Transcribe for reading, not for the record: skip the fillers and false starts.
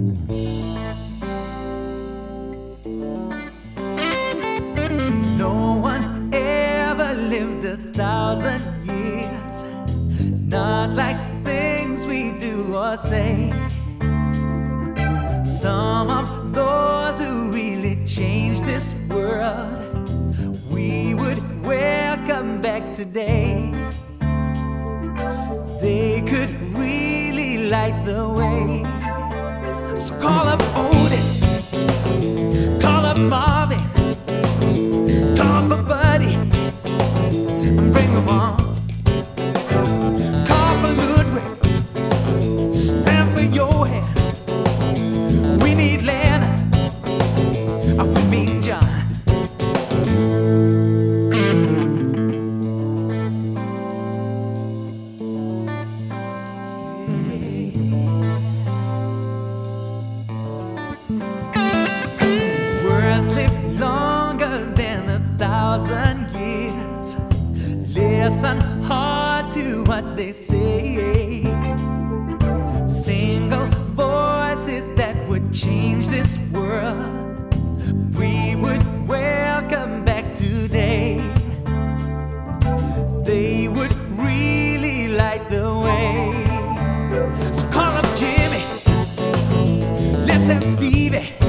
No one ever lived 1,000 years, not like things we do or say. Some of those who really changed this world, we would welcome back today. They could really light the way. So call up Otis, call up Marvin, call up Buddy, and bring them on. Call for Ludwig, and for Johan. We need Lennon, and we need John. Words live longer than 1,000 years. Listen hard to what they say. Single voices that would change this world, we would welcome back today. They would really light the way. So call up Jimmy, let's have Stevie.